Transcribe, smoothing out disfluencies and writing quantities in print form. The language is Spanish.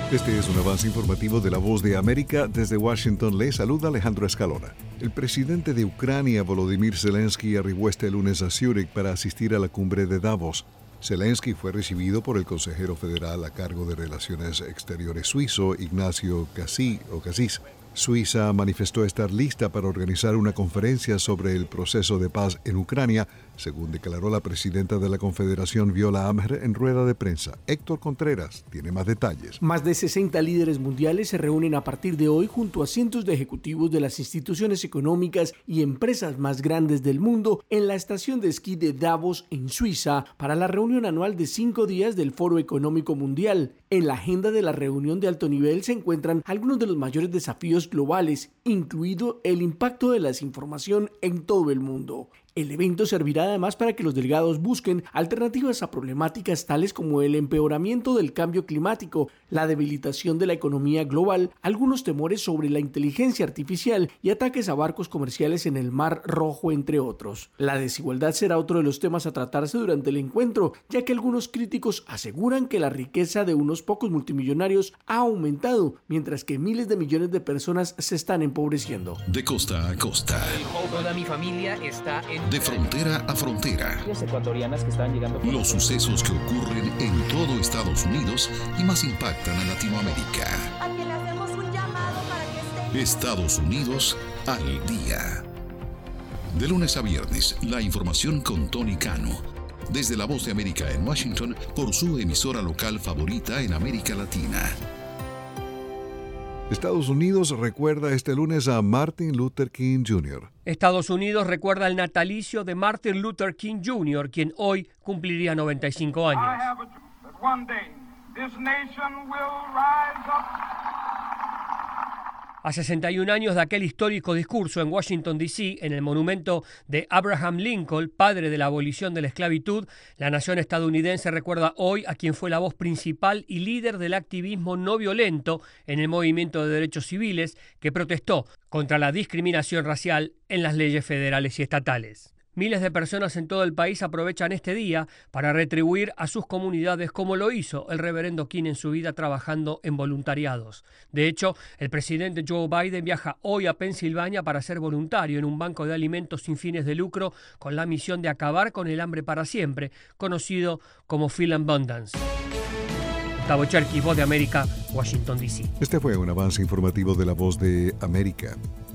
Este es un avance informativo de La Voz de América. Desde Washington le saluda Alejandro Escalona. El presidente de Ucrania, Volodymyr Zelensky, arribó este lunes a Zúrich para asistir a la cumbre de Davos. Zelensky fue recibido por el consejero federal a cargo de Relaciones Exteriores suizo, Ignacio Cassis. Suiza manifestó estar lista para organizar una conferencia sobre el proceso de paz en Ucrania, según declaró la presidenta de la Confederación, Viola Amher, en rueda de prensa. Héctor Contreras tiene más detalles. Más de 60 líderes mundiales se reúnen a partir de hoy junto a cientos de ejecutivos de las instituciones económicas y empresas más grandes del mundo en la estación de esquí de Davos, en Suiza, para la reunión anual de 5 días del Foro Económico Mundial. En la agenda de la reunión de alto nivel se encuentran algunos de los mayores desafíos globales, incluido el impacto de la desinformación en todo el mundo. El evento servirá además para que los delegados busquen alternativas a problemáticas tales como el empeoramiento del cambio climático, la debilitación de la economía global, algunos temores sobre la inteligencia artificial y ataques a barcos comerciales en el Mar Rojo, entre otros. La desigualdad será otro de los temas a tratarse durante el encuentro, ya que algunos críticos aseguran que la riqueza de unos pocos multimillonarios ha aumentado, mientras que miles de millones de personas se están empobreciendo. De costa a costa. Toda mi familia está en... De frontera a frontera. Las ecuatorianas que están llegando. Los sucesos que ocurren en todo Estados Unidos y más impactan a Latinoamérica. A quien le hacemos un llamado para que esté. Estados Unidos al día. De lunes a viernes, la información con Tony Cano. Desde La Voz de América en Washington, por su emisora local favorita en América Latina. Estados Unidos recuerda este lunes a Martin Luther King Jr. Estados Unidos recuerda el natalicio de Martin Luther King Jr., quien hoy cumpliría 95 años. A 61 años de aquel histórico discurso en Washington, D.C., en el monumento de Abraham Lincoln, padre de la abolición de la esclavitud, la nación estadounidense recuerda hoy a quien fue la voz principal y líder del activismo no violento en el movimiento de derechos civiles que protestó contra la discriminación racial en las leyes federales y estatales. Miles de personas en todo el país aprovechan este día para retribuir a sus comunidades como lo hizo el reverendo King en su vida trabajando en voluntariados. De hecho, el presidente Joe Biden viaja hoy a Pensilvania para ser voluntario en un banco de alimentos sin fines de lucro con la misión de acabar con el hambre para siempre, conocido como Food Abundance. Gustavo Cherkis, Voz de América, Washington, D.C. Este fue un avance informativo de La Voz de América.